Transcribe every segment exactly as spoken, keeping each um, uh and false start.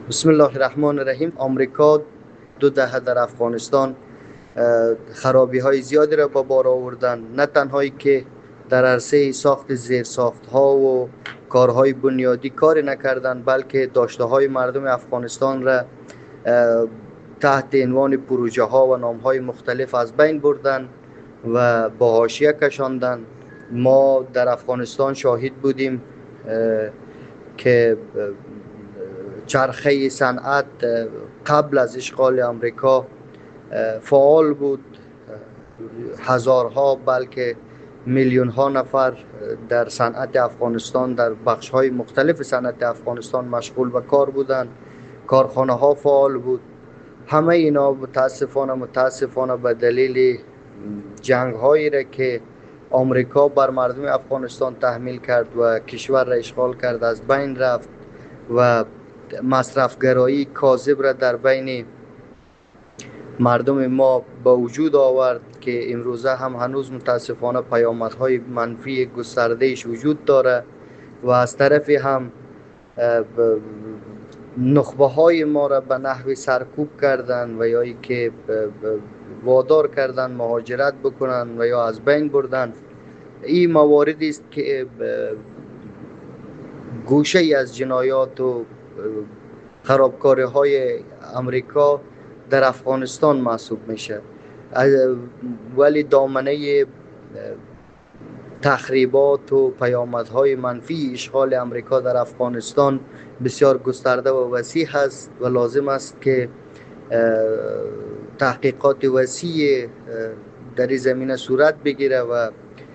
بسم الله الرحمن الرحیم. آمریکا دو دهه در افغانستان خرابی های زیادی را به بار آوردن، نه تنهایی که در عرصه ساخت زیرساخت ها و کارهای بنیادی کاری نکردند، بلکه داشته های مردم افغانستان را تحت عنوان پروژه ها و نام های مختلف از بین بردن و به حاشیه کشاندن. ما در افغانستان شاهد بودیم که چرخه صنعت قبل از اشغال آمریکا فعال بود. هزارها بلکه میلیون ها نفر در صنعت افغانستان، در بخش های مختلف صنعت افغانستان مشغول به کار بودند. کارخانه ها فعال بود. همه اینا متاسفانه متاسفانه به دلیل جنگ هایی را که آمریکا بر مردم افغانستان تحمیل کرد و کشور را اشغال کرد از بین رفت و مصرفگرایی کاذب را در بین مردم ما به وجود آورد که امروزه هم هنوز متاسفانه پیامدهای منفی گستردهش وجود داره و از طرفی هم نخبه های ما را به نحوی سرکوب کردن و یا ای که وادار کردن مهاجرت بکنن و یا از بین بردن. این مواردی است که گوشه ای از جنایات و خرابکاری های امریکا در افغانستان محسوب میشه، ولی دامنه تخریبات و پیامدهای منفی اشغال امریکا در افغانستان بسیار گسترده و وسیع هست و لازم است که تحقیقات وسیع در این زمینه صورت بگیره و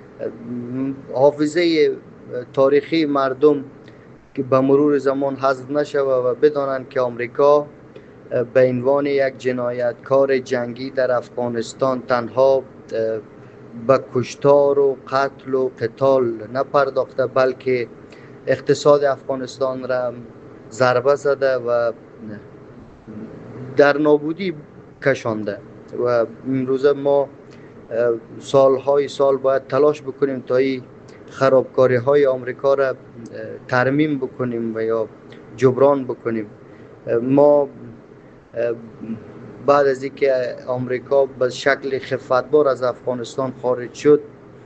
حافظه تاریخی مردم که به مرور زمان حذف نشود و بدانند که آمریکا به عنوان یک جنایتکار جنگی در افغانستان تنها به کشتار و قتل و قتال نپرداخته، بلکه اقتصاد افغانستان را ضربه زده و در نابودی کشانده و امروز ما سالهای سال باید تلاش بکنیم تا این خرابکاری های آمریکا را ترمیم بکنیم و یا جبران بکنیم. ما بعد از اینکه آمریکا به شکل خفتبار از افغانستان خارج شد،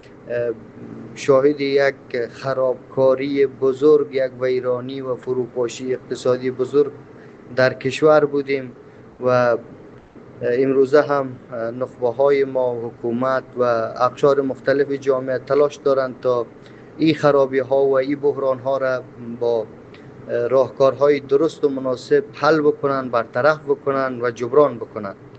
شاهد یک خرابکاری بزرگ، یک ویرانی و فروپاشی اقتصادی بزرگ در کشور بودیم و امروزه هم نخبه های ما، حکومت و اقشار مختلف جامعه تلاش دارند تا این خرابی ها و این بحران ها را با راهکارهای درست و مناسب حل بکنن، برطرف بکنن و جبران بکنن.